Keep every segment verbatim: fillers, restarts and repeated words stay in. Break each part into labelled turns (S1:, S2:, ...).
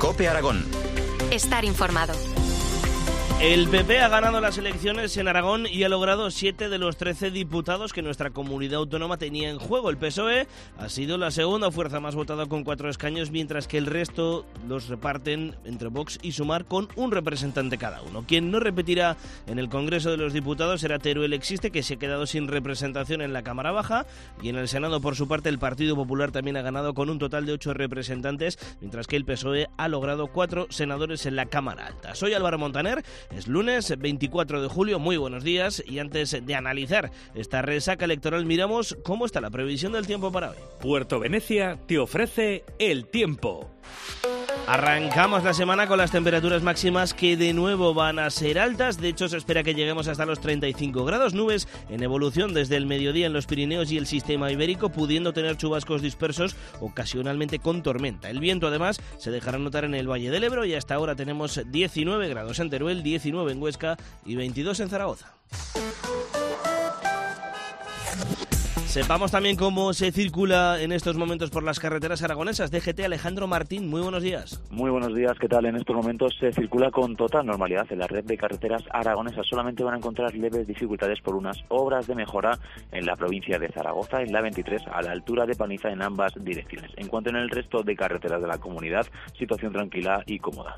S1: COPE Aragón.
S2: Estar informado.
S3: El P P ha ganado las elecciones en Aragón y ha logrado siete de los trece diputados que nuestra comunidad autónoma tenía en juego. El P S O E ha sido la segunda fuerza más votada con cuatro escaños, mientras que el resto los reparten entre Vox y Sumar con un representante cada uno. Quien no repetirá en el Congreso de los Diputados será Teruel Existe, que se ha quedado sin representación en la Cámara Baja, y en el Senado, por su parte, el Partido Popular también ha ganado con un total de ocho representantes, mientras que el P S O E ha logrado cuatro senadores en la Cámara Alta. Soy Álvaro Montaner. Es lunes veinticuatro de julio, muy buenos días, y antes de analizar esta resaca electoral miramos cómo está la previsión del tiempo para hoy.
S4: Puerto Venecia te ofrece el tiempo.
S3: Arrancamos la semana con las temperaturas máximas que de nuevo van a ser altas. De hecho, se espera que lleguemos hasta los treinta y cinco grados. Nubes en evolución desde el mediodía en los Pirineos y el sistema ibérico, pudiendo tener chubascos dispersos, ocasionalmente con tormenta. El viento, además, se dejará notar en el Valle del Ebro y hasta ahora tenemos diecinueve grados en Teruel, diecinueve en Huesca y veintidós en Zaragoza. Sepamos también cómo se circula en estos momentos por las carreteras aragonesas. D G T, Alejandro Martín, muy buenos días.
S5: Muy buenos días, ¿qué tal? En estos momentos se circula con total normalidad en la red de carreteras aragonesas. Solamente van a encontrar leves dificultades por unas obras de mejora en la provincia de Zaragoza, en la veintitrés, a la altura de Paniza, en ambas direcciones. En cuanto en el resto de carreteras de la comunidad, situación tranquila y cómoda.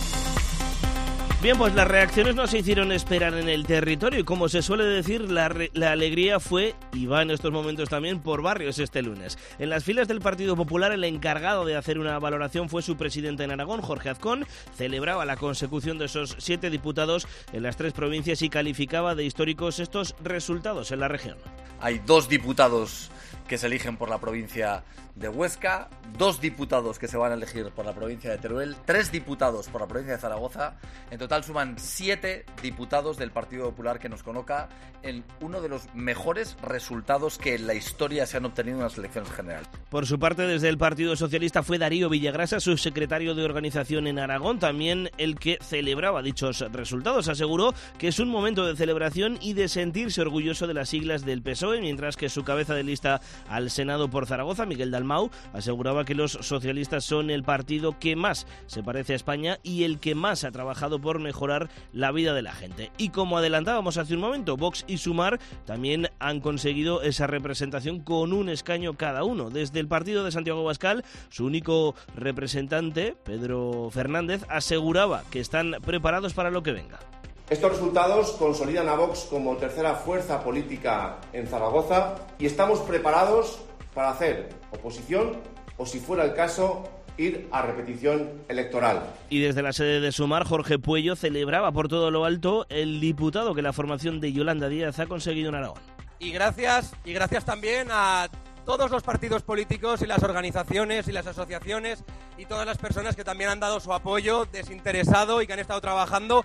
S3: Bien, pues las reacciones no se hicieron esperar en el territorio y, como se suele decir, la, re- la alegría fue, y va en estos momentos también, por barrios este lunes. En las filas del Partido Popular, el encargado de hacer una valoración fue su presidente en Aragón, Jorge Azcón. Celebraba la consecución de esos siete diputados en las tres provincias y calificaba de históricos estos resultados en la región.
S6: Hay dos diputados que se eligen por la provincia de Huesca, dos diputados que se van a elegir por la provincia de Teruel, tres diputados por la provincia de Zaragoza. En total suman siete diputados del Partido Popular que nos coloca en uno de los mejores resultados que en la historia se han obtenido en las elecciones generales.
S3: Por su parte, desde el Partido Socialista fue Darío Villagrasa, subsecretario de Organización en Aragón, también el que celebraba dichos resultados. Aseguró que es un momento de celebración y de sentirse orgulloso de las siglas del P S O E, mientras que su cabeza de lista al Senado por Zaragoza, Miguel Dalmau, aseguraba que los socialistas son el partido que más se parece a España y el que más ha trabajado por mejorar la vida de la gente. Y como adelantábamos hace un momento, Vox y Sumar también han conseguido esa representación con un escaño cada uno. Desde el partido de Santiago Abascal, su único representante, Pedro Fernández, aseguraba que están preparados para lo que venga.
S7: Estos resultados consolidan a Vox como tercera fuerza política en Zaragoza y estamos preparados para hacer oposición o, si fuera el caso, ir a repetición electoral.
S3: Y desde la sede de Sumar, Jorge Puello celebraba por todo lo alto el diputado que la formación de Yolanda Díaz ha conseguido en Aragón.
S8: Y gracias, y gracias también a todos los partidos políticos y las organizaciones y las asociaciones y todas las personas que también han dado su apoyo desinteresado y que han estado trabajando.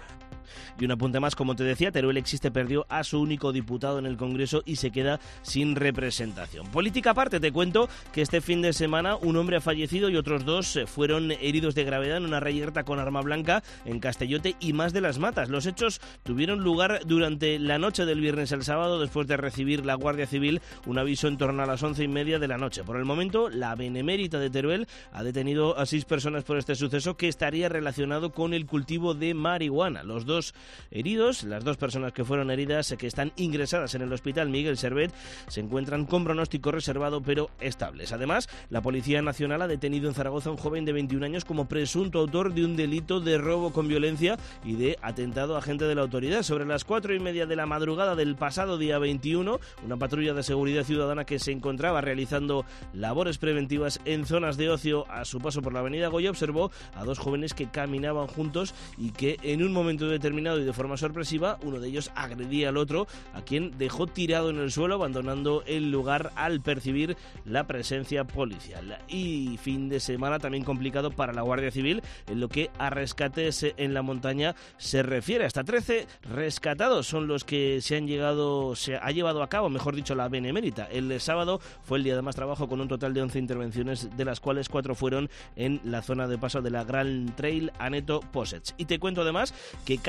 S3: Y un apunte más, como te decía, Teruel Existe perdió a su único diputado en el Congreso y se queda sin representación. Política aparte, te cuento que este fin de semana un hombre ha fallecido y otros dos fueron heridos de gravedad en una reyerta con arma blanca en Castellote y Mas de las Matas. Los hechos tuvieron lugar durante la noche del viernes al sábado, después de recibir la Guardia Civil un aviso en torno a las once y media de la noche. Por el momento, la Benemérita de Teruel ha detenido a seis personas por este suceso, que estaría relacionado con el cultivo de marihuana. Los dos heridos, las dos personas que fueron heridas, que están ingresadas en el hospital Miguel Servet, se encuentran con pronóstico reservado pero estables. Además, la Policía Nacional ha detenido en Zaragoza a un joven de veintiún años como presunto autor de un delito de robo con violencia y de atentado a agente de la autoridad. Sobre las cuatro y media de la madrugada del pasado día veintiuno, una patrulla de seguridad ciudadana que se encontraba realizando labores preventivas en zonas de ocio a su paso por la avenida Goya observó a dos jóvenes que caminaban juntos y que en un momento determinado y de forma sorpresiva, uno de ellos agredía al otro, a quien dejó tirado en el suelo, abandonando el lugar al percibir la presencia policial. Y fin de semana también complicado para la Guardia Civil en lo que a rescates en la montaña se refiere. Hasta trece rescatados son los que se han llegado, se ha llevado a cabo, mejor dicho, la Benemérita. El sábado fue el día de más trabajo con un total de once intervenciones, de las cuales cuatro fueron en la zona de paso de la Grand Trail Aneto Possets. Y te cuento además que casi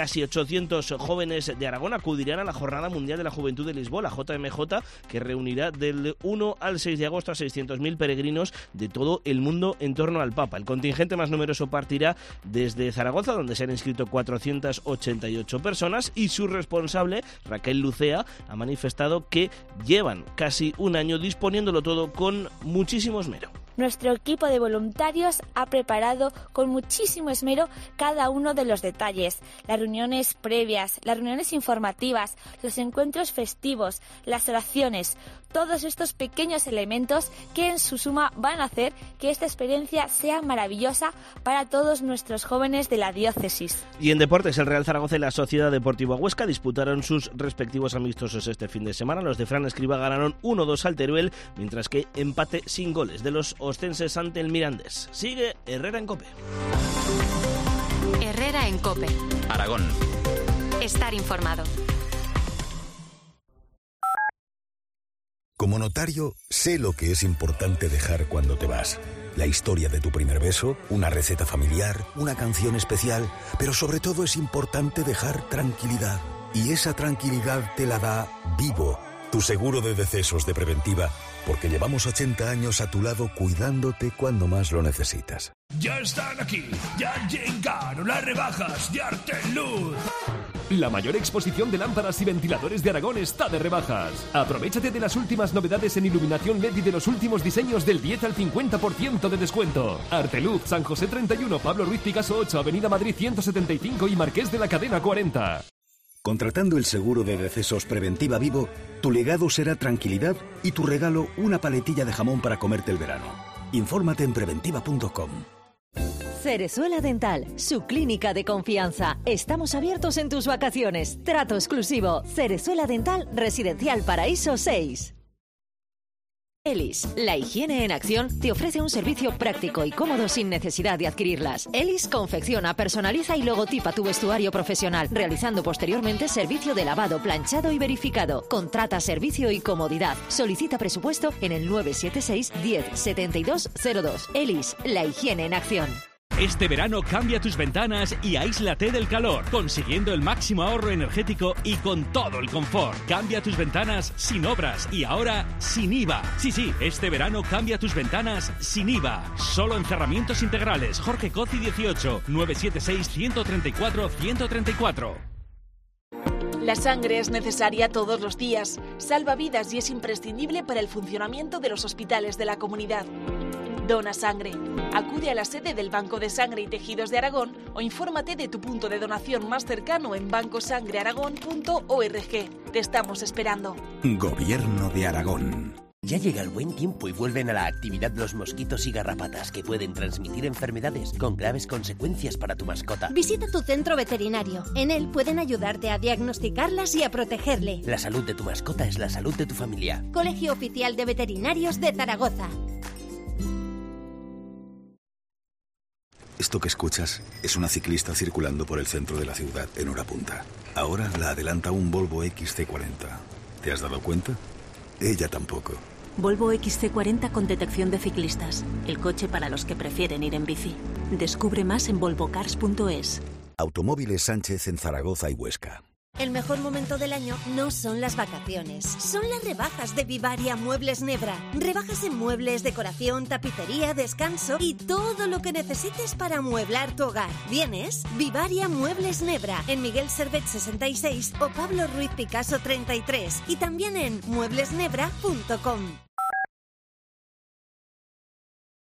S3: casi ochocientos jóvenes de Aragón acudirán a la Jornada Mundial de la Juventud de Lisboa, la J M J, que reunirá del uno al seis de agosto a seiscientos mil peregrinos de todo el mundo en torno al Papa. El contingente más numeroso partirá desde Zaragoza, donde se han inscrito cuatrocientas ochenta y ocho personas, y su responsable, Raquel Lucea, ha manifestado que llevan casi un año disponiéndolo todo con muchísimo esmero.
S1: Nuestro equipo de voluntarios ha preparado con muchísimo esmero cada uno de los detalles. Las reuniones previas, las reuniones informativas, los encuentros festivos, las oraciones, todos estos pequeños elementos que en su suma van a hacer que esta experiencia sea maravillosa para todos nuestros jóvenes de la diócesis.
S3: Y en deportes, el Real Zaragoza y la Sociedad Deportiva Huesca disputaron sus respectivos amistosos este fin de semana. Los de Fran Escribá ganaron uno dos al Teruel, mientras que empate sin goles de los ostenses ante el Mirandés. Sigue Herrera en COPE.
S2: Herrera en COPE.
S4: Aragón.
S2: Estar informado.
S9: Como notario, sé lo que es importante dejar cuando te vas. La historia de tu primer beso, una receta familiar, una canción especial, pero sobre todo es importante dejar tranquilidad. Y esa tranquilidad te la da Vivo, tu seguro de decesos de Preventiva, porque llevamos ochenta años a tu lado cuidándote cuando más lo necesitas.
S10: Ya están aquí, ya llegaron las rebajas de Arteluz. La mayor exposición de lámparas y ventiladores de Aragón está de rebajas. Aprovechate de las últimas novedades en iluminación L E D y de los últimos diseños del diez al cincuenta por ciento de descuento. Arteluz, San José treinta y uno, Pablo Ruiz Picasso ocho, Avenida Madrid ciento setenta y cinco y Marqués de la Cadena cuarenta.
S9: Contratando el seguro de decesos Preventiva Vivo, tu legado será tranquilidad y tu regalo una paletilla de jamón para comerte el verano. Infórmate en preventiva punto com.
S11: Cerezuela Dental, su clínica de confianza. Estamos abiertos en tus vacaciones. Trato exclusivo. Cerezuela Dental, Residencial Paraíso seis. Elis, la higiene en acción, te ofrece un servicio práctico y cómodo sin necesidad de adquirirlas. Elis confecciona, personaliza y logotipa tu vestuario profesional, realizando posteriormente servicio de lavado, planchado y verificado. Contrata servicio y comodidad. Solicita presupuesto en el nueve siete seis, diez, setenta y dos cero dos. Elis, la higiene en acción.
S4: Este verano cambia tus ventanas y aíslate del calor, consiguiendo el máximo ahorro energético y con todo el confort. Cambia tus ventanas sin obras y ahora sin I V A. Sí, sí, este verano cambia tus ventanas sin I V A. Solo en cerramientos integrales. Jorge Cozzi dieciocho, nueve siete seis, uno tres cuatro, uno tres cuatro.
S12: La sangre es necesaria todos los días, salva vidas y es imprescindible para el funcionamiento de los hospitales de la comunidad. Dona sangre. Acude a la sede del Banco de Sangre y Tejidos de Aragón o infórmate de tu punto de donación más cercano en banco sangre aragón punto org. Te estamos esperando.
S9: Gobierno de Aragón.
S13: Ya llega el buen tiempo y vuelven a la actividad los mosquitos y garrapatas que pueden transmitir enfermedades con graves consecuencias para tu mascota.
S14: Visita tu centro veterinario. En él pueden ayudarte a diagnosticarlas y a protegerle.
S13: La salud de tu mascota es la salud de tu familia.
S14: Colegio Oficial de Veterinarios de Zaragoza.
S9: Esto que escuchas es una ciclista circulando por el centro de la ciudad en hora punta. Ahora la adelanta un Volvo X C cuarenta. ¿Te has dado cuenta? Ella tampoco.
S15: Volvo X C cuarenta con detección de ciclistas. El coche para los que prefieren ir en bici. Descubre más en volvo cars punto es.
S9: Automóviles Sánchez en Zaragoza y Huesca.
S14: El mejor momento del año no son las vacaciones, son las rebajas de Vivaria Muebles Nebra. Rebajas en muebles, decoración, tapicería, descanso y todo lo que necesites para amueblar tu hogar. ¿Vienes? Vivaria Muebles Nebra, en Miguel Servet sesenta y seis o Pablo Ruiz Picasso treinta y tres y también en muebles nebra punto com.